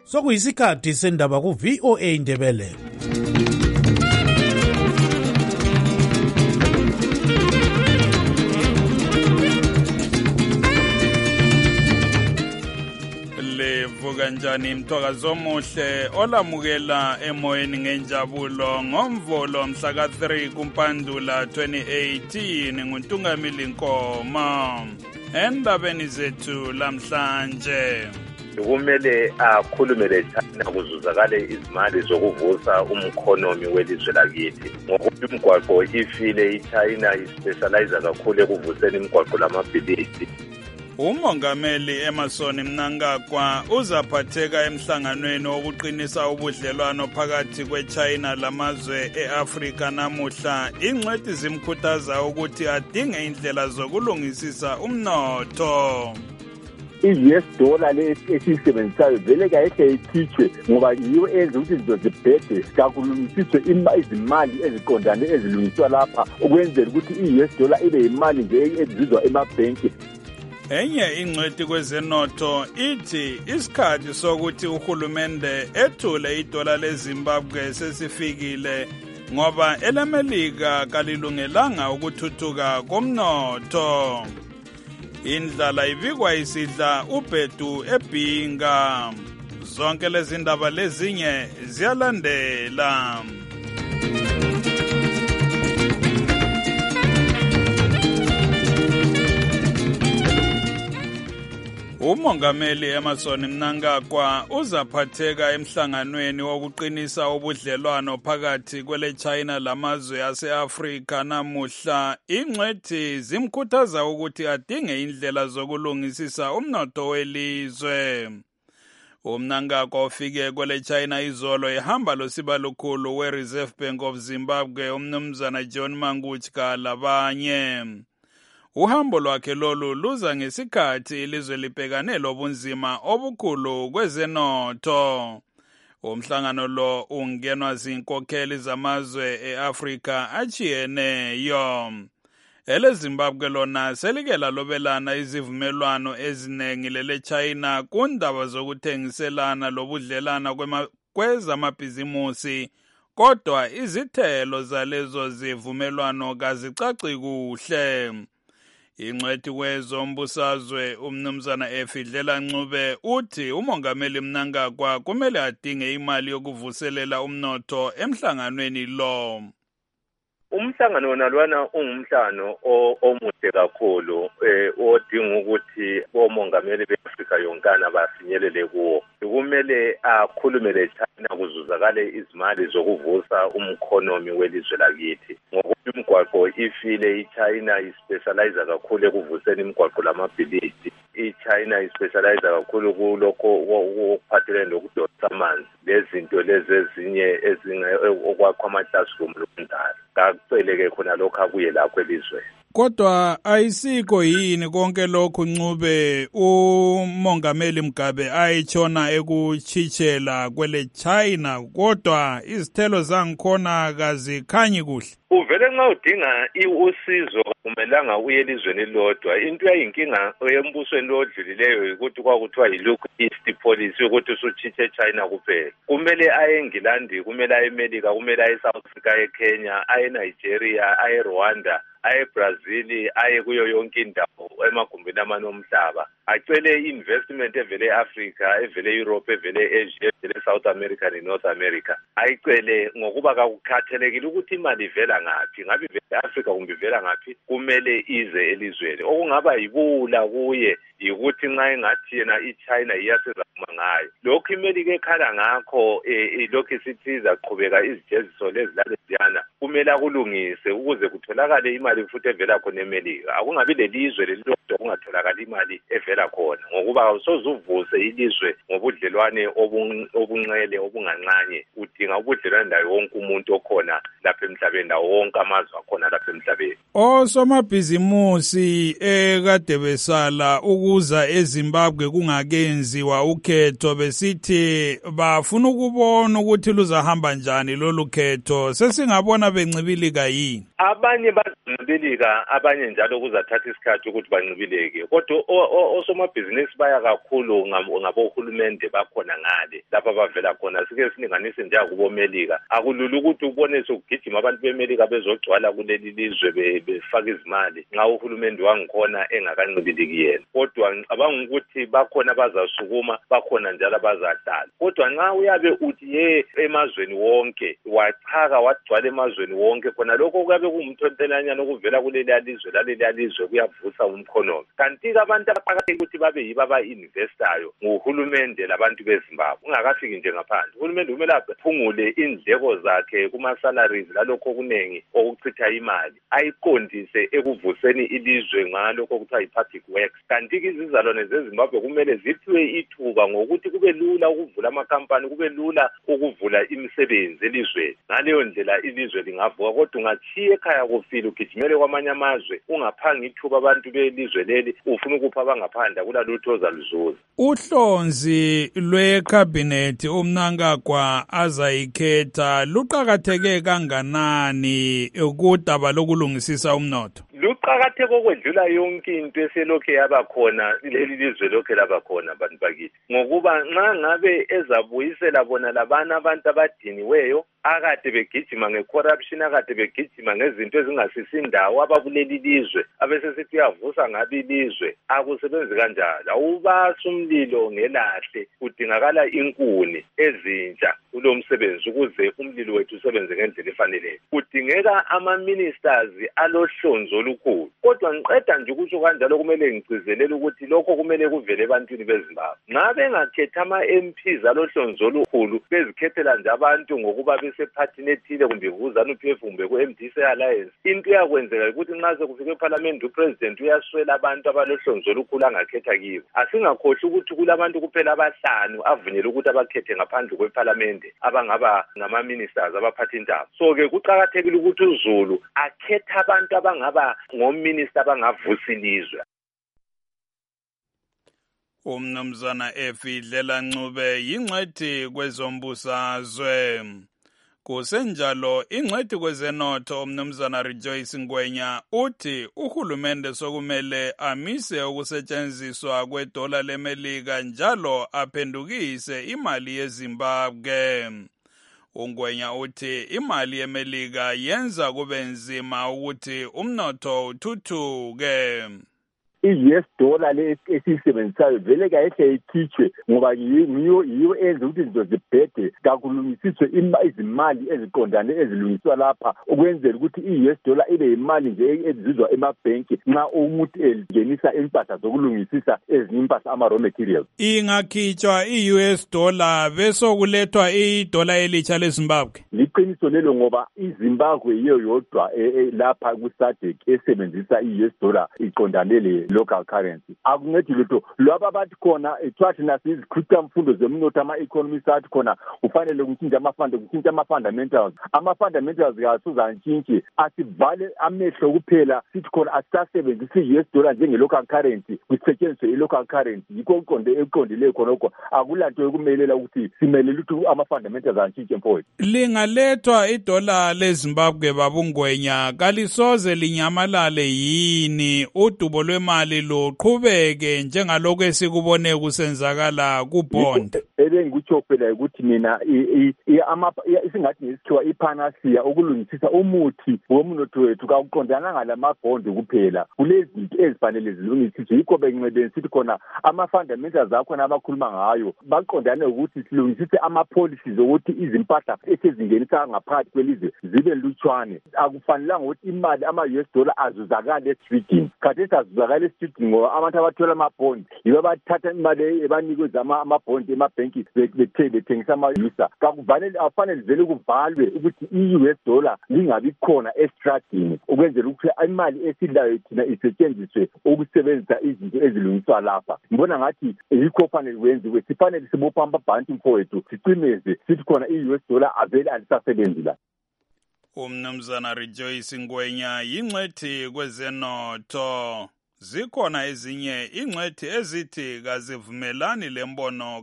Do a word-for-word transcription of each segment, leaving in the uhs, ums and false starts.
Sokuyisikhathi sendaba ku V O A Ndebele. Kanjani mthokazo omuhle olamukela emoyeni ngenjabulo ngomvolo mhla ka three kuMpandula twenty eighteen nguNtungamili Nkoma. Endabeni zethu lamhlanje kumele akhulumele China kuzuzakale izimali zokuvusa umkhonomi welizwe lakithi ngokuthi umgwaqo ifile iChina ispecialize kakhulu ekuvuseni imigwaqo lamabhilidi. Umongameli Emmerson Mnangagwa uzaphatheka emhlanganweni wokuqinisa ubudlelwano phakathi kweChina lamazwe eAfrika namuhla. Ingcwethi zimkhuthaza ukuthi adinge indlela zokulungisisa umnotho. I-U S dollar le esisebenzisayo vele kahle ikhitshwe ngoba yiyo enza ukuthi izinto zibhede kakulungisiswe izimali eziqondane ezilungiswa lapha ukwenzela ukuthi i-U S dollar ibe imali nje ezizwa emabhenki. Enye ingcwethi kwezenotho ithi isikhathi sokuthi uhulumende ethule idola leZimbabwe sesifikile ngoba elemelika kalilungelanga ukuthuthuka komnotho. Indlala ibikwa isidla ubhedu eBhinga. Zonke lezi ndaba lezinye ziyalandela. Umongameli Emmerson Mnangagwa uzaphatheka emhlanganweni wokuqinisa ubudlelwano phakathi kwele China lamazwe ase-Afrika namuhla. Ingcwethi zimkhuthaza ukuthi adinge indlela zokulungisisa umnotho welizwe. uMnangagwa ofike kwele China izolo ehamba losibalukhulu we-Reserve Bank of Zimbabwe umnumzana John Manguchka labanye. Uhambo lwakhe lolu luza ngesikhathi ilizwe libhekane lobunzima obukhulu kwezenotho. Umhlangano lo ungenwa zinkokheli zamazwe eAfrika achiyeneyo. Ele Zimbabwe lona selikela lobelana izivumelwano ezinengi lele China kundaba zokuthengiselana lobudlelana kwezamabhizimusi, kodwa izithelo zalezo zivumelwano kazicaci kuhle. Ingcwethi kwezombusazwe umnumzana Efidlela Ncube uthi umongameli Mnangagwa kumele adinge imali yokuvuselela umnotho emhlanganweni lo. Umhlangano nalwana ungumhlangano omuhle kakhulu eh odinga ukuthi omongameli beAfrika yonkana bafinyelele kuwo. Kumele akhulumele China kuzuzakale izimali zokuvusa umkhonomi welizwe lakithi ngokuthi umgwaqo ifile iChina ispecialize kakhulu ekuvuseni imigwaqo lamabhilidi. iChina ispecialize kakhulu kulokho okuphathelene nokudonsa amanzi lezinto lezi ezinye okwakha ama-classroom lomndala. Kakuceleke khona lokho abuye lakho elizweni. Kodwa ayisikho yini konke lokhu Ncube umongameli Mugabe ayitshona ekuchitshela kwele China, kodwa izithelo zangikhona kazikhanyi kuhle. Uvele nxa udinga usizo kumelanga uye elizweni lodwa. Into yayinkinga embusweni lodlulileyo ukuthi kwakuthiwa yi-look east policy ukuthi usuchithe China kuphela. Kumele aye eNgilandi, kumele aye eMelika, kumele aye eSouth Africa, aye eKenya, aye eNigeria, aye eRwanda, aye eBrazil, aye kuyo yonke indawo emagumbini amane omhlaba. Acele investment evele eAfrica, evele Europe, evele Asia, evele South America neNorth America. Ayicele ngokuba kakukhathalekile ukuthi imali ivela ngaphi, ngabe ivela eAfrica kumbe ivela ngaphi, kumele ize elizweni. Okungaba yibula kuye yikuthi nxa engathi yena iChina iyasiza ngayo. Lokhu iMelika ekhala ngakho lokhu isithiza qhubeka izijeziso lezi laleziyana kumele akulungise ukuze kutholakale imali futhi evela khona eMelika. Akungabi lelizwe lelilodwa kungatholakala imali evela khona ngokuba awusozuvuse ilizwe ngobudlelwane obunqele obunganqanye. Udinga ubudlelwane ndawo wonke umuntu okhona lapha emhlabeni, ndawo wonke amazwe akhona lapha emhlabeni. Osomabhizimusi ekade besala ukuza eZimbabwe kungakenziwa ukhetho besithi bafuna ukubona ukuthi luzahamba njani lolu khetho. Sesingabona bencibilika yini? Abanye bazincibilika, abanye njalo kuzathatha isikhathi ukuthi bancibileke. Kodwa osomabhizinisi baya kakhulu ngabohulumende bakhona ngale lapha bavela khona. Sike silinganise nje akubomelika. Akulula ukuthi ubone sokugijima abantu bemelika bezogcwala kuleli lizwe befaka izimali nxa uhulumende wangikhona engakancibiliki yena. Kodwa ngicabanga ukuthi bakhona bazasukuma, bakhona njalo abazahlala. Kodwa nxa uyabe uthi ye emazweni wonke wachaka wagcwala emazweni wonke, khona lokho kuyabe kumthontelanyana okuvela kuleli lizwe laleli lizwe kuyavusa umkhono. Kanti abantu abaqakathekile ukuthi babe yibo aba-investayo nguhulumende labantu beZimbabwe. Ungakafiki nje ngaphandle, uhulumende kumele aphungule indleko zakhe kuma-salaries lalokho okuningi okuchitha imali, ayiqondise ekuvuseni ilizwe ngalokho okuthiwa yi-public works. Kanti-ke izizalwane zeZimbabwe kumele ziphiwe ithuba ngokuthi kube lula ukuvula amakampani, kube lula ukuvula imisebenzi elizweni. Ngaleyo ndlela ilizwe lingavuka. Kodwa ungachiya ekhaya kufile ugijimele kwamanye amazwe, ungaphanga ithuba abantu belizwe leli, ufuna ukupha abangaphandle kulalutho ozaluzuza. Uhlonzi lwekhabhinethi uMnangagwa azayikhetha luqakatheke kanganani kudaba lokulungisisa umnotho? Luqakatheke okwedlula yonke into eselokhe yabakhona leli lizwe lokhe labakhona abantu bakithi, ngokuba nxa ngabe ezabuyisela bona labana abantu abadiniweyo akade begijima ngecorruption, akade begijima ngezinto ezingasisi indawo abakuleli lizwe, abesesithi uyavusa ngabi ilizwe, akusebenzi kanjalo. Awubasa umlilo ngelahle, kudingakala inkuni ezintsha kulo msebenzi ukuze umlilo wethu usebenze ngendlela efaneleyo. Kudingeka ama-ministers alohlonzo olukhulu. Kodwa ngiqeda nje ukusho kanjalo kumele ngigcizelele ukuthi lokho kumele kuvele ebantwini beZimbabwe. Nxa bengakhetha ama-M Ps alohlonzo olukhulu, bezikhethela nje abantu ngokuba sephathini ethile kumbe kuvuzana u-P F kumbe ku-M D C Alliance, into yakwenzeka ukuthi nxa sekufika eParliament uPresident uyaswela abantu abalohlonzo olukhulu angakhetha kibo. Asingakhohlwa ukuthi kulabantu kuphela abahlanu avunyelwe ukuthi abakhethe ngaphandle kweParliament abangaba ngama-ministers abaphatha indaba. So-ke kuqakathekile ukuthi uZulu akhethe abantu abangaba ngominister abangavusa ilizwe. Umnumzana Efidlela Ncube yingcwethi kwezombusazwe. Kusenjalo ingcwethi kwezenotho umnumzana Rejoice Ngwenya uthi uhulumende sokumele amise ukusetshenziswa kwedola leMelika njalo aphendukise imali yeZimbabwe. Ungwenya uthi imali yeMelika yenza kube nzima ukuthi umnotho uthuthuke. I-U S dollar le esiyisebenzisayo vele kahle ikhitshwe ngoba yiyo yiyo enza ukuthi izinto zibhede, kakulungisiswe izimali eziqondane ezilungiswa lapha ukwenzela ukuthi i-U S dollar ibe imali nje ezizwa emabhenki nxa umuntu elingenisa impahla zokulungisisa ezinye impahla ama-raw materials. Ingakhitshwa i-U S dollar bese kulethwa idola elitsha leZimbabwe. Liqiniso lelo ngoba iZimbabwe yiyo yodwa lapha ku-SADC esebenzisa i-U S dollar iqondane le local currency. Akuncedi lutho lwaba bathi khona ethathi nasizikhutha mfundo zemnotho ama-economists athi khona kufanele kutshintshe amafanda kutshintshe ama-fundamentals. Ama-fundamentals kasuzantshintshi asivale amehlo kuphela sithi khona asisasebenzisi i-U S dollar njenge-local currency kusetshenziswe i-local currency. Yikho uqonde eqondileyo khonokho akulanto yokumelela ukuthi simelele ukuthi ama-fundamentals antshintshwe mfowethu. Lingalethwa idola leZimbabwe babungwenya kalisoze linyamalale yini udubo lwemali luqhubeke njengalokho esikubone kusenzakala kubond? Ebengikutsho phela ukuthi mina isingathi ngesikhiwa ipanacea ukulungisisa umuthi womnotho wethu kawuqondananga lamabhondi kuphela, kulezinto ezifanele zilungisiswe. Yikho bengincedeni sithi khona ama-fundamentals akhona abakhuluma ngayo baqondane ukuthi silungisise ama-policies ukuthi izimpahla esezingenisa ngaphakathi kwelizwe zibe lutshwane. Akufanelanga ukuthi imali ama-U S dollar azuzakale esitridini. Khathesi azuzakale esitridini ngoba abantu abathola amabhondi yibo abathatha imali ebanikeza amabhondi emabhenki bethengisa ama-user. Kakufanele afanele vele kuvalwe ukuthi i-U S dollar lingabi khona esitradini ukwenzela ukuthi imali esidlayo thina isetshenziswe ukusebenzisa izinto ezilungiswa lapha. Ngibona ngathi yikho fanele kwenziwe, sifanele sibopha amabhanti mfowethu sicimeze sithi khona i-U S dollar avele alisasebenzi la. Umnumzana Rejoice Ngwenya yingcwethi kwezenotho. Zikhona ezinye ingcwethi ezithi kazivumelani lembono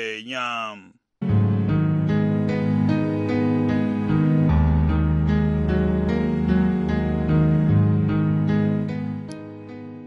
kaNgwenya.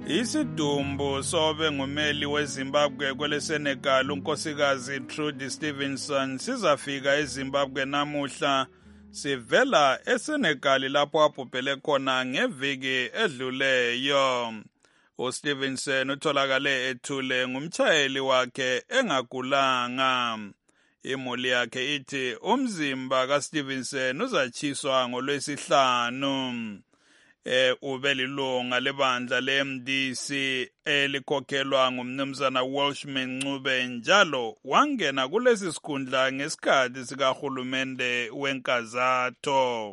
Isidumbu sobe ngumeli weZimbabwe kwele Senegal unkosikazi Trudy Stevenson sizafika eZimbabwe namuhla sivela eSenegal lapho abhubhele khona ngeviki edluleyo. uStevenson utholakale ethule ngumtshayeli wakhe engagulanga. Imuli yakhe ithi umzimba kaStevenson uzatshiswa ngolwesihlanu. Eh ubelilunga lebandla le-M D C elikhokhelwa ngumnumzana Welshman Ncube njalo wangena kulesi sikhundla ngesikhathi sikahulumende wenkazatho.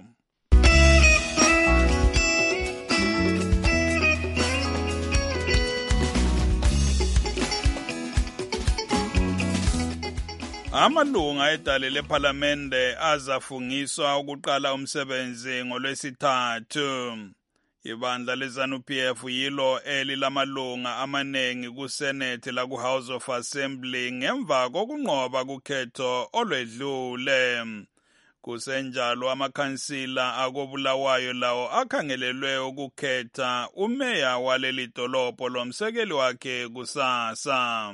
Amalunga edale lephalamende azafungiswa ukuqala umsebenzi ngolwesithathu. Ibandla leZANU-P F yilo elilamalunga amanengi kuSenate la ku-House of Assembly ngemva kokunqoba kukhetho olwedlule. Kusenjalo amakhansila akobulawayo lawo akhangelelwe ukukhetha umeya waleli dolobho lomsekeli wakhe kusasa.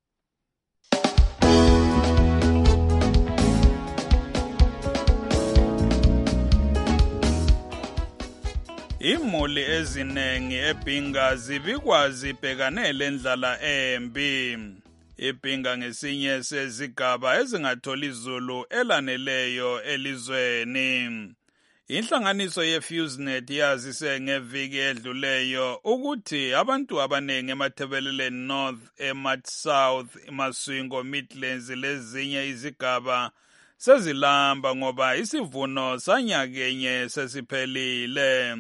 Imuli ezinengi eBhinga zibikwazi bhekane lendlala embi. iBhinga ngesinye sezigaba ezingatholi izulu elaneleyo elizweni. Inhlanganiso ye-FuseNet yazise ngeviki edluleyo ukuthi abantu abanengi eMatabeleland North, eMat South, eMaswingo Midlands lezinye izigaba sezilamba ngoba isivuno sanyakenye sesiphelile.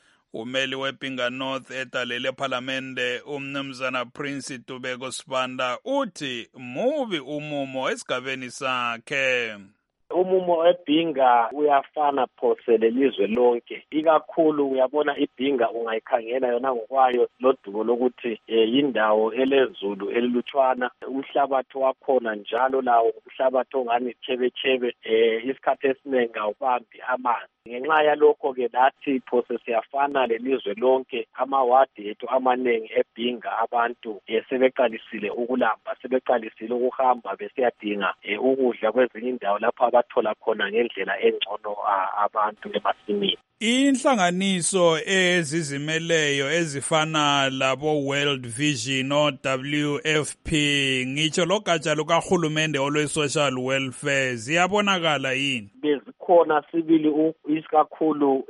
Umeli weBhinga North edalele phalamende umnumzana Prince Tubeko Sibanda uthi mubi umumo esigabeni sakhe. Umumo eBhinga uyafana phose lelizwe lonke, ikakhulu uyabona iBhinga ungayikhangela yona ngokwayo lodumo lokuthi yindawo elezulu elilutshwana, umhlabathi wakhona njalo lawo umhlabathi ongani chebechebe, isikhathi esiningi awubambi amanzi. Ngenxa yalokho-ke lathi phose siyafana lelizwe lonke, amawadi ethu amaningi eBhinga abantu sebeqalisile ukulamba, sebeqalisile ukuhamba besiyadinga ukudla kwezinye indawo lapho abathola khona ngendlela engcono abantu emasimini. Inhlanganiso ezizimeleyo ezifana labo World Vision o W F P ngitsho logatsha lukahulumende olwe-social welfare ziyabonakala yini? Bezikhona sibili isikakhulu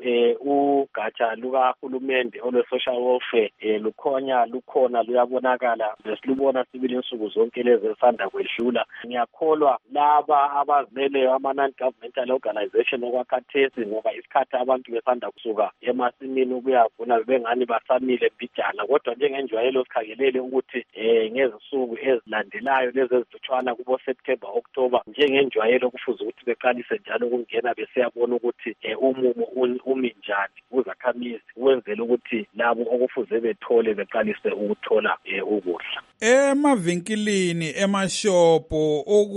ugatsha lukahulumende olwe-social welfare lukhonya lukhona luyabonakala, besilubona sibili insuku zonke lezi esanda kwedlula. Ngiyakholwa laba abazimeleyo ama-non-governmental organization okwakhathesi ngoba isikhathi abantu besanda kusuka emasimini ukuyavuna bengani basamile mbijana, kodwa njengenjwayelo sikhangelele ukuthi ngezinsuku ezilandelayo lezi ezithutshwana kubo September October njengenjwayelo kufuze ukuthi beqalise njalo ukungena besiyabona ukuthi umumo umi njani kuzakhamizi ukwenzela ukuthi labo okufuze bethole beqalise ukuthola ukudla. Emavinkilini, emashopo,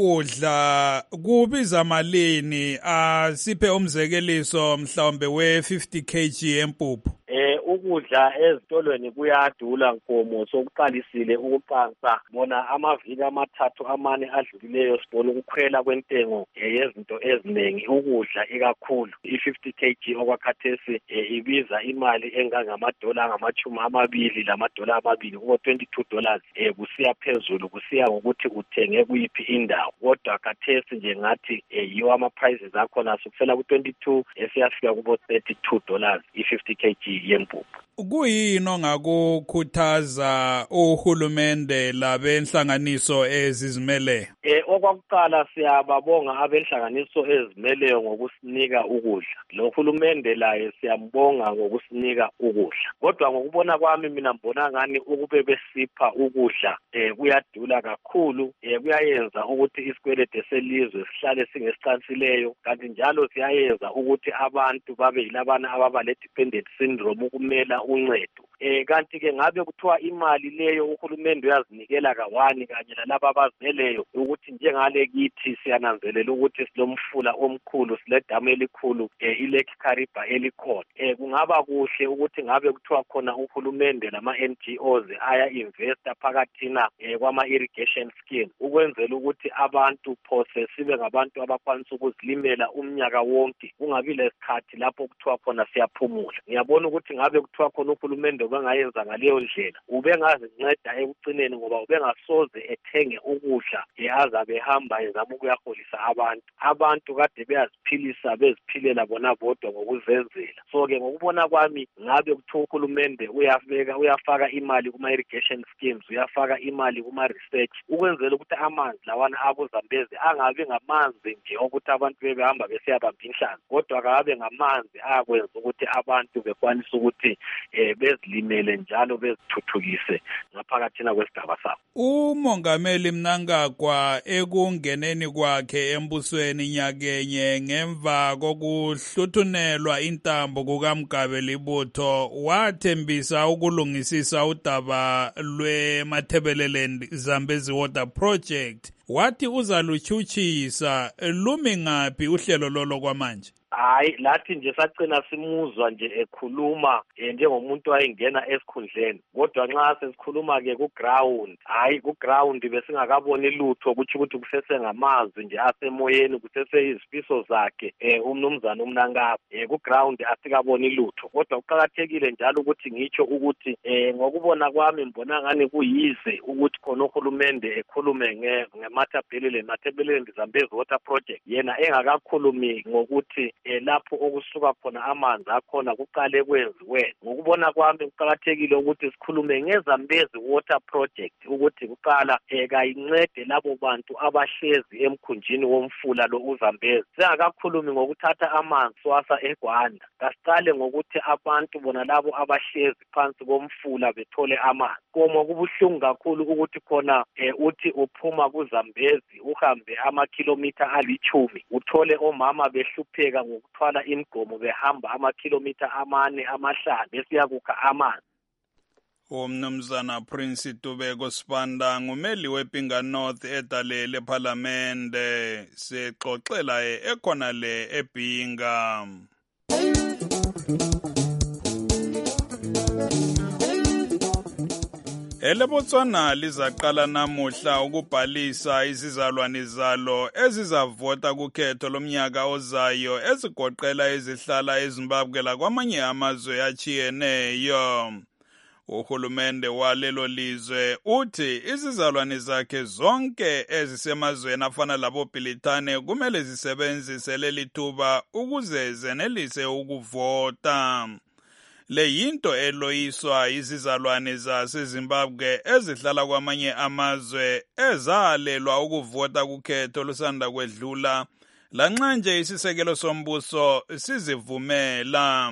ukudla kubiza malini? Asiphe umzekeliso mhlawumbe we fifty kilograms empuphu. Eh ukudla ezitolweni kuyadula nkomo, sokuqalisile ukuqansa bona amaviki amathathu amane adlulileyo sibona ukukhwela kwentengo yezinto eziningi, ukudla ikakhulu i-fifty kilograms okwakhathesi ibiza imali engangamadola angamachumi amabili lamadola amabili kubo twenty-two dollars kusiya phezulu, kusiya ngokuthi uthenge kuyiphi indawo. Kodwa khathesi nje ngathi yiwo ama-prices akhona sukusela ku-twenty-two esiyafika kubo thirty-two dollars i-fifty kilograms yempuphu. Kuyini ongakukhuthaza uhulumende labenhlanganiso ezizimeleyo? Eh okwakuqala siyababonga abenhlanganiso ezimeleyo ngokusinika ukudla. Lo hulumende laye siyambonga ngokusinika ukudla. Kodwa ngokubona kwami mina mbona ngani ukube besipha ukudla eh kuyadula kakhulu, eh kuyayenza ukuthi isikwelede selizwe sihlale singesiqansileyo, kanti njalo siyayenza ukuthi abantu babe yilabana ababa le dependent syndrome ukumela uncedo. eh kanti ke ngabe kuthiwa imali leyo uhulumende uyazinikela kawani kanye nalabo abazimeleyo ukuthi njengale kithi siyananzelela ukuthi silomfula omkhulu siledamu elikhulu eh, iLake Kariba elikhona eh kungaba kuhle ukuthi ngabe kuthiwa khona uhulumende nama N G Os aya investor phakathina eh, kwama irrigation scheme ukwenzela ukuthi abantu phose sibe ngabantu abakwanisa ukuzilimela umnyaka wonke kungabi lesikhathi lapho kuthiwa khona siyaphumula. Ngiyabona ukuthi ngabe kuthiwa khona uhulumende ubengayenza ngaleyo ndlela ubengazinceda ekucineni ngoba ubengasoze ethenge ukudla eyazabe ehamba ezama ukuyaholisa abantu abantu kade beyaziphilisa beziphilela bona bodwa ngokuzenzela. So ke ngokubona kwami ngabe kuthiwa uhulumende uyafika uyafaka imali kuma irrigation schemes uyafaka imali kuma research ukwenzela ukuthi amanzi lawana abozambezi angabi ngamanzi nje ukuthi abantu bebehamba besiyabamba inhlanzi kodwa akabe ngamanzi akwenza ukuthi abantu bekwanisa ukuthi eh, bezilimele njalo bezithuthukise ngaphakathina kwesigaba sabo. Umongameli Mnangagwa ekungeneni kwakhe embusweni nyakenye ngemva kokuhluthunelwa intambo kukaMgabe Libutho wathembisa ukulungisisa udaba lweMathebeleland Zambezi Water Project. Wathi uzaluchuchisa lumi ngaphi uhlelo lolo kwamanje? Hayi lathi nje sacina simuzwa nje ekhuluma eh, njengomuntu wayengena esikhundleni kodwa nxa sesikhuluma ke ku ground hayi ku ground besingakaboni lutho ukuthi ukuthi kusese ngamazwi nje asemoyeni kusese izifiso zakhe eh, umnumzana uMnangagwa eh, ku ground asikaboni lutho kodwa kuqhakathekile njalo ukuthi ngitsho ukuthi eh, ngokubona kwami mbona ngani kuyize ukuthi khona uhulumende ekhulume nge Mathebeleland Mathebeleland Zambezi Water Project yena engakakhulumi ngokuthi eh, lapho okusuka khona amanzi akhona kuqale kwenziwe. Ngokubona kwami kuqhakathekile ukuthi sikhulume ngeZambezi Water Project ukuthi kuqala eh, kayincede labo bantu abahlezi emkhunjini womfula lo uZambezi. Singakakhulumi ngokuthatha amanzi swasa eGwanda kasiqale ngokuthi abantu bona labo abahlezi phansi komfula bethole amanzi. Komo kubuhlungu kakhulu ukuthi khona eh, uthi uphuma kuZambezi uhambe amakhilomitha alichumi uthole omama behlupheka ngokuthwala imigomo behamba amakhilomitha amane amahlanu besiyakukha amanzi. Umnumzana Prince Tubeko Sibanda ngumeli wePinga North edalele eParliamente sexoxela ekhona le ePinga. EleBotswana lizaqala namuhla ukubhalisa izizalwane zalo ezizavota kukhetho lomnyaka ozayo ezigoqela ezihlala eZimbabwe lakwamanye amazwe achiyeneyo. Uhulumende walelo lizwe uthi izizalwane zakhe zonke ezisemazweni afana laboBhilithane kumele zisebenzise leli thuba ukuze zenelise ukuvota. Le yinto eloyiswa izizalwane zaseZimbabwe ezihlala kwamanye amazwe ezalelwa ukuvota kukhetho lusanda kwedlula lanxa nje isisekelo sombuso sizivumela.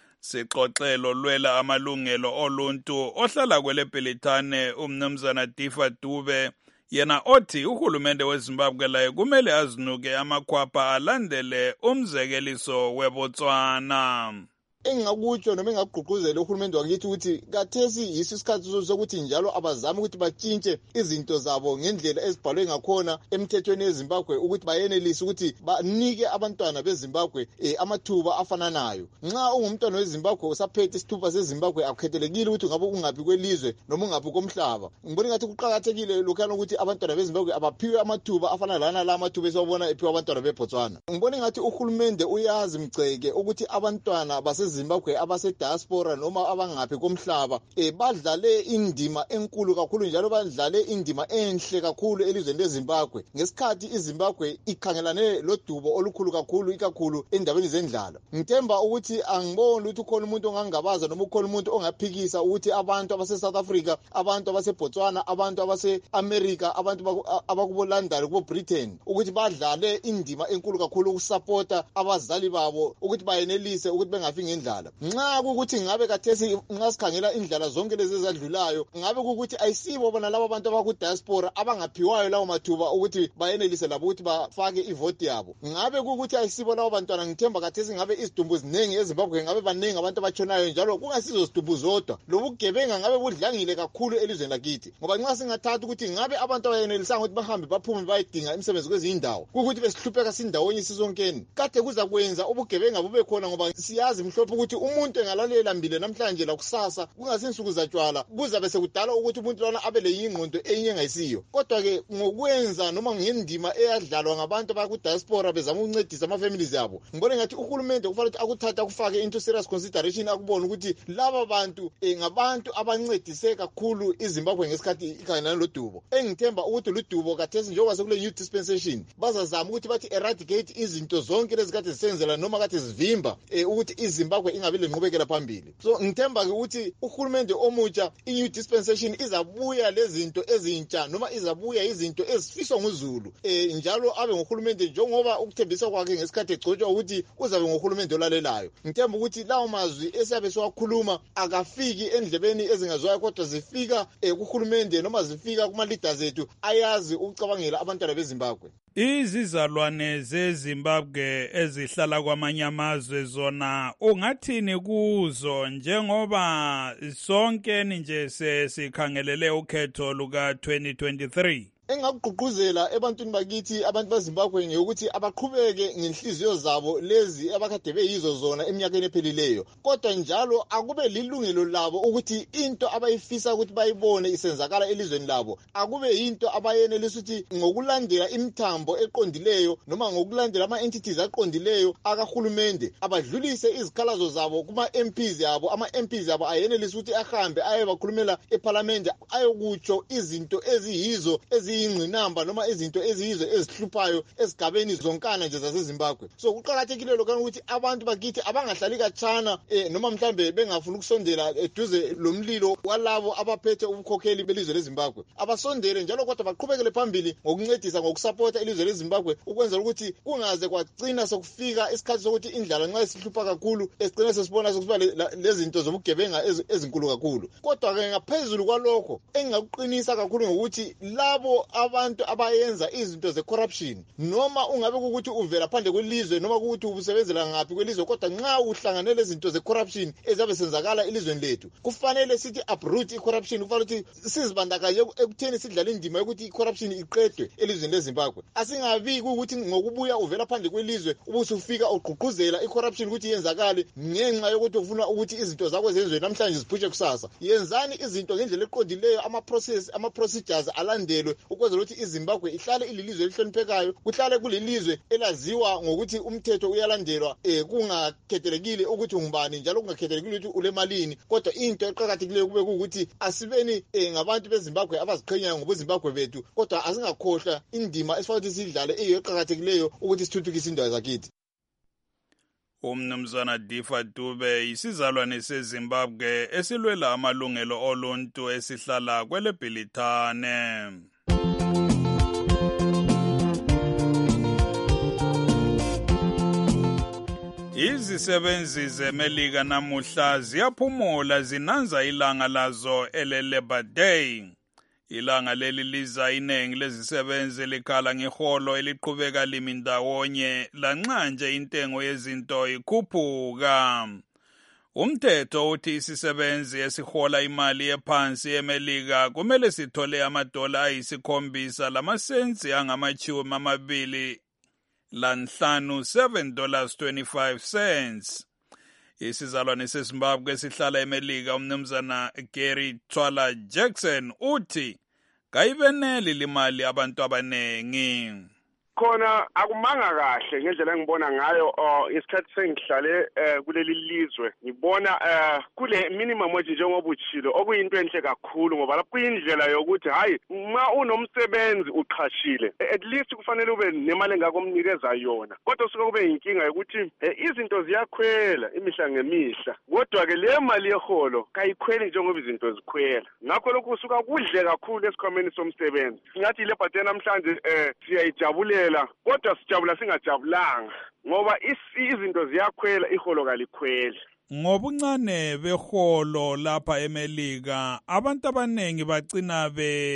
Sixoxelo lwela amalungelo oluntu ohlala kweleBhilithane umnumzana Difa Dube yena othi uhulumende weZimbabwe laye kumele azinuke amakhwapha alandele umzekeliso weBotswana. Engakutsho noma engagqugquzela uhulumende wakithi ukuthi kathesi yiso isikhathi sokuthi njalo abazama ukuthi batshintshe izinto zabo ngendlela ezibhalwe ngakhona emthethweni weZimbabwe ukuthi bayenelise ukuthi banike abantwana beZimbabwe eh, amathuba afananayo. Nxa ungumntwana weZimbabwe usaphethe isithuba seZimbabwe akukhethelekile ukuthi ngabe ungaphi kwelizwe noma ungaphi komhlaba. Ngibona ngathi kuqhakathekile lokhana ukuthi abantwana beZimbabwe abaphiwe amathuba afana lana la amathuba esibona ephiwa abantwana beBotswana. Ngibona ngathi uhulumende uyazi mgceke ukuthi abantwana base Zimbabwe abase diaspora noma abangaphi komhlaba eh badlale indima enkulu kakhulu njalo badlale indima enhle kakhulu elizweni leZimbabwe ngesikhathi iZimbabwe ikhangelane lodubo olukhulu kakhulu ikakhulu endabeni zendlala. Ngithemba ukuthi angiboni ukuthi ukhona umuntu ongangabaza noma ukhona umuntu ongaphikisa ukuthi abantu abase South Africa, abantu abase Botswana, abantu abase America, abantu abakubo London kubo Britain ukuthi badlale indima enkulu kakhulu ukusupporta abazali babo ukuthi bayenelise ukuthi bengafiki ngendlala. Nxa kukuthi ngabe kathesi nxa sikhangela indlala zonke lezi ezadlulayo, ngabe kukuthi ayisibo bona laba abantu abaku diaspora abangaphiwayo lawo mathuba ukuthi bayenelise labo ukuthi bafake ivoti yabo. Ngabe kukuthi ayisibo labo bantwana, ngithemba kathesi ngabe izidumbu ziningi eZimbabwe, ngabe baningi abantu abatshonayo njalo kungasizo zidumbu zodwa. Lobugebenga ngabe budlangile kakhulu elizweni lakithi, ngoba nxa singathatha ukuthi ngabe abantu abayenelisanga ukuthi bahambe baphume bayidinga imisebenzi kwezinye indawo, kukuthi besihlupheka sindawonye sizonkeni, kade kuzakwenza ubugebenga bube khona, ngoba siyazi mhlophe ukuthi umuntu engalalela mbile namhlanje lakusasa kungasinsuku zatshwala kuzabe sekudala ukuthi umuntu lona abe leyingqondo enye engayisiyo. Kodwa ke ngokwenza noma ngendima eyadlalwa ngabantu abaku diaspora bezama ukuncedisa ama families yabo, ngibone ngathi uhulumende kufanele ukuthi akuthatha kufake into serious consideration, akubona ukuthi laba bantu eh, ngabantu abancedise kakhulu iZimbabwe ngesikhathi ikhangana lodubo. Engithemba ukuthi ludubo kathesi njengoba sekule new dispensation bazazama ukuthi bathi eradicate izinto zonke lezikhathi zisenzela noma kathi zivimba eh, ukuthi iZimbabwe ingabe lenqubekela phambili. So ngithemba ukuthi uhulumende omutsha i-new dispensation izabuya lezinto ezintsha noma izabuya izinto ezifiswa nguZulu eh, njalo abe ngohulumende njengoba ukuthembisa kwakhe ngesikhathi egcotshwa ukuthi uzabe ngohulumende olalelayo. Ngithemba ukuthi lawo mazwi esiyabe siwakhuluma akafiki endlebeni ezingazwayo, kodwa zifika eh, kuhulumende noma zifika kuma leaders ethu ayazi ukucabangela abantwana beZimbabwe. Izizalwane zeZimbabwe ezihlala kwamanye amazwe zona ungathini kuzo, njengoba sonke nje sesikhangelele ukhetho luka twenty twenty-three? Engakugqugquzela ebantwini bakithi abantu beZimbabwe ngokuthi abaqhubeke ngenhliziyo zabo lezi abakade beyizo zona eminyakeni ephelileyo, kodwa njalo akube lilungelo labo ukuthi into abayifisa ukuthi bayibone isenzakala elizweni labo akube into abayenelisa ukuthi ngokulandela imithambo eqondileyo noma ngokulandela ama entities aqondileyo akahulumende abadlulise izikhalazo zabo kuma M Ps yabo. Ama M Ps yabo ayenelisa ukuthi ahambe aye bakhulumela eParliament ayokutsho izinto eziyizo ezi ingqinamba noma izinto eziyizo ezihluphayo esigabeni zonkana nje zaseZimbabwe. So kuqhakathekile lokho ukuthi abantu bakithi abangahlali kachana eh, noma mhlambe bengafuna ukusondela eduze lomlilo walabo abaphethe ubukhokheli belizwe leZimbabwe, abasondele njalo kodwa baqhubekele phambili ngokuncedisa ngokusupporta ilizwe leZimbabwe ukwenzela ukuthi kungaze kwagcina sokufika isikhathi sokuthi indlala nxa isihlupha kakhulu esigcina sesibona sokuba lezinto zobugebenga ezinkulu kakhulu. Kodwa ke ngaphezulu kwalokho engakuqinisa kakhulu ngokuthi labo abantu abayenza izinto ze corruption noma ungabe ukuthi uvela phandle kwelizwe noma ukuthi ubusebenzela ngaphi kwelizwe, kodwa nxa uhlanganele izinto ze corruption ezabe senzakala elizweni lethu kufanele sithi uproot i corruption. Kufanele ukuthi sizibandakanye ekutheni sidlala indima yokuthi i corruption iqedwe elizweni leZimbabwe. Asingabi ukuthi ngokubuya uvela phandle kwelizwe ubusufika ugqugquzela i corruption ukuthi yenzakale ngenxa yokuthi ufuna ukuthi izinto zakho zenzwe namhlanje ziphushe kusasa. Yenzani izinto ngendlela eqondileyo, ama process ama procedures alandelwe ukwenzela ukuthi iZimbabwe ihlale ililizwe elihloniphekayo, kuhlale kulelizwe elaziwa ngokuthi umthetho uyalandelwa eh kungakhethelekile ukuthi ungubani njalo kungakhethelekile ukuthi ulemalini, kodwa into eqhakathekileyo kube ukuthi asibeni eh, ngabantu beZimbabwe abaziqhenyayo ngobuZimbabwe bethu, kodwa asingakhohlwa indima esifanele sidlale eyiqhakathekileyo ukuthi sithuthukise indawo zakithi. Umnumzana Difa Dube isizalwane seZimbabwe esilwela amalungelo oluntu esihlala kwele Bhilithane. Izisebenzi zeMelika namuhla ziyaphumula zinanza ilanga lazo ele-Labor Day. Ilanga leli liza inengi lezisebenzi likhala ngeholo eliqhubeka limi ndawonye lanxa nje intengo yezinto ikhuphuka. Umthetho uthi isisebenzi esihola imali ephansi eMelika kumele sithole amadola ayisikhombisa lamasensi angamachumi amabili lanhlanu, seven dollars twenty-five cents. Isizalwane seZimbabwe sihlala eMelika umnumzana Gary Twala Jackson uthi kayibeneli limali abantu abanengi. Khona akumanga kahle ngendlela engibona ngayo isikhathi sengihlale kuleli lizwe ngibona kule minimum wage njengoba uchilo okuyinto enhle kakhulu ngoba lapho kuyindlela yokuthi hayi uma unomsebenzi uqhashile at least kufanele ube nemali engakomnikeza yona, kodwa suka kube inkinga yokuthi izinto ziyakhwela imihla ngemihla kodwa ke le mali yeholo kayikhweli njengoba izinto zikhwela. Ngakho lokho suka kudle kakhulu esikhwameni somsebenzi. Singathi le bhathe namhlanje siyayijabulela kodwa sijabula singajabulanga ngoba izinto ziyakhwela iholo kalikhweli. Ngobuncane beholo lapha eMelika, abantu abanengi bagcina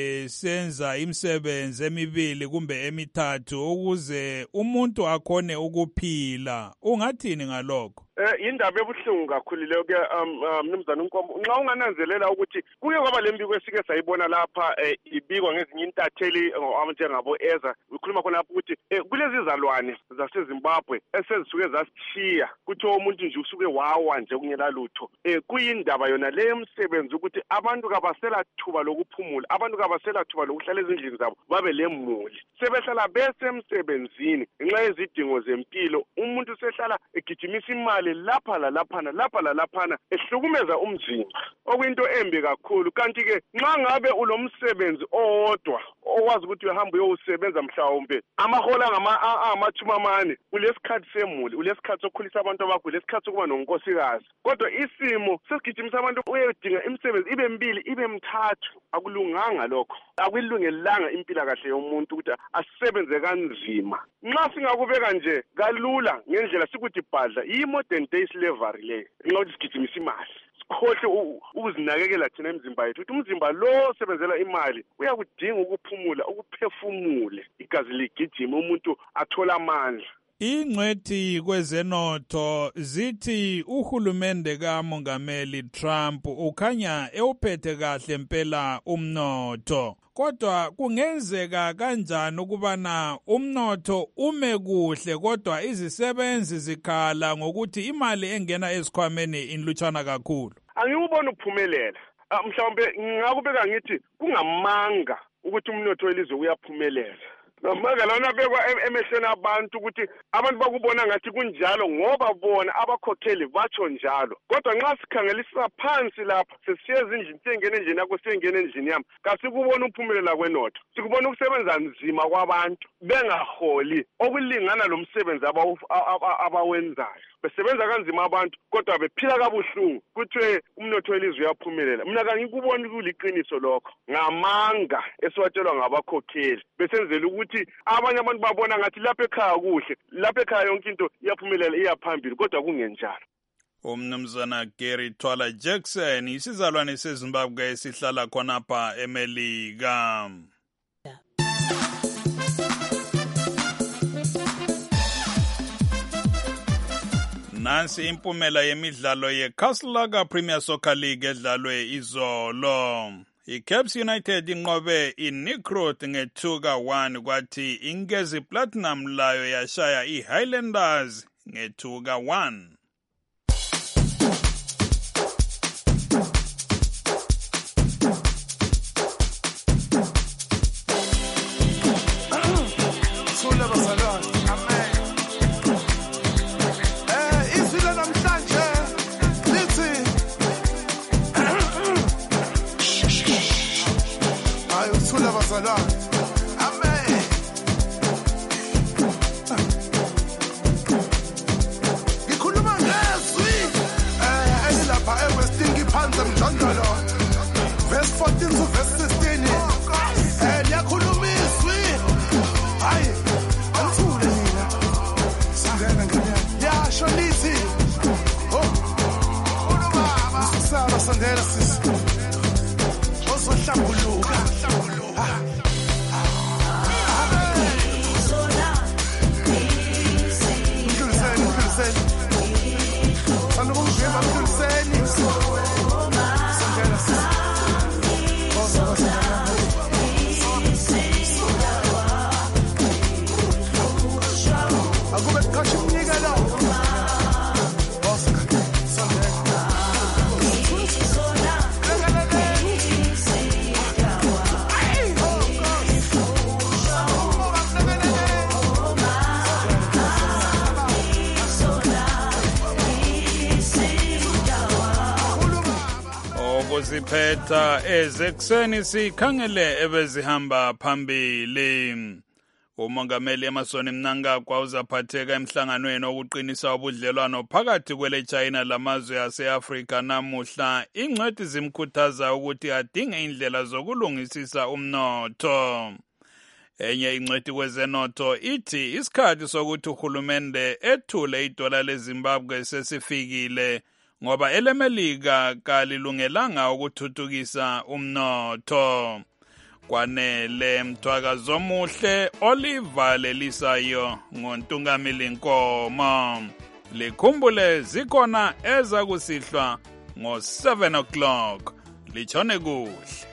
besenza imisebenzi emibili kumbe emithathu ukuze umuntu akhone ukuphila. Ungathini ngalokho? Eh indaba ebuhlungu kakhulu leyo ke mnumzana uNkomo. Nxa ungananzelela ukuthi kuye kwaba lembiko esike sayibona lapha ibikwa ngezinye intatheli njengabo Eza, ukhuluma khona lapho ukuthi kulezi izalwane zaseZimbabwe esezisuke zasithiya kuthiwa umuntu nje usuke wawa nje kungela lutho. Eh kuyindaba yona le emsebenzi ukuthi abantu kabasela thuba lokuphumula, abantu kabasela thuba lokuhlala ezindlini zabo babe lemuli. Sebehlala besemsebenzini ngenxa yezidingo zempilo, umuntu sehlala egijimisa imali lapha la laphana lapha la laphana ehlukumeza umzimba, okuyinto embi kakhulu. Kanti ke nxa ngabe ulomsebenzi owodwa okwazi ukuthi uhamba uyowusebenza mhlawumbe amahola ngama amathuma amane, ulesikhathi semuli, ulesikhathi sokukhulisa abantu abakho, ulesikhathi sokuba nonkosikazi, kodwa isimo sesigijimisa abantu uyedinga imisebenzi ibe mbili ibe mthathu. Akulunganga lokho, akulungelanga impila kahle yomuntu ukuthi asebenze kanzima. Nxa singakubeka nje kalula ngendlela sikuthi bhadla i-modern day slavery le, nxa ukuthi sigijimisa imali sikhohle ukuzinakekela thina emzimba yethu, ukuthi umzimba lo osebenzela imali uyakudinga ukuphumula, ukuphefumule, igazi ligijima, umuntu athola amandla. Ingcwethi kwezenotho zithi uhulumende kaMongameli Trump ukhanya ewuphethe kahle impela umnotho. Kodwa kungenzeka kanjani ukubana umnotho ume kuhle kodwa izisebenzi zikhala ngokuthi imali engena ezikhwameni inlutshwana kakhulu? Angiyubona ukuphumelela. Mhlawumbe ngakubeka ngithi kungamanga ukuthi umnotho welizwe uyaphumelela. Namanga lana bekwa emehlweni abantu ukuthi abantu bakubona ngathi kunjalo ngoba bona abakhokheli batsho njalo. Kodwa nxa sikhangelisa phansi lapha sesiye ezindlini sengene endlini yakho sengene endlini yami, kasikubona uphumelela kwenotho. Sikubona ukusebenza nzima kwabantu bengaholi okulingana lo msebenzi abawenzayo. Besebenza kanzima abantu kodwa bephila kabuhlungu kuthiwe umnotho welizwe uyaphumelela. Mina kangikuboni kuliqiniso lokho. Ngamanga esiwatshelwa ngabakhokheli besenzela ukuthi abanye abantu babona ngathi lapha ekhaya kuhle, lapha ekhaya yonke into iyaphumelela iyaphambili, kodwa kungenjalo. Umnumzana Gary Twala Jackson, isizalwane seZimbabwe esihlala khonapha eMelika. Nansi impumela yemidlalo yeCastle Premier Soccer League edlalwe izolo. I-Caps United inqobe i-Nikrot nge-two ka one kwathi iNgezi Platinum layo yashaya i-Highlanders nge-two ka one. Ngikhuluma ngezwi eh elilapha eWesting iPhansi mjondolo verse fourteen to verse sixteen eh liyakhuluma izwi hayi anthule mina singena ngene yasho lithi oh baba sisaba sondela sisi ozohlambuluka Ziphetha ezekuseni sikhangele ebezihamba phambili. Umongameli Emmerson Mnangagwa uzaphatheka emhlanganweni wokuqinisa ubudlelwano phakathi kwele China lamazwe ase-Afrika namuhla. Ingcwethi zimkhuthaza ukuthi adinge indlela zokulungisisa umnotho. Enye ingcwethi kwezenotho ithi isikhathi sokuthi uhulumende ethule idola leZimbabwe sesifikile ngoba elemelika kalilungelanga ukuthuthukisa umnotho. Kwanele Mthwakazi omuhle olivalelisayo ngoNtungamili Nkomo. Likhumbule zikhona eza kusihlwa ngo seven o'clock. Lichone kuhle.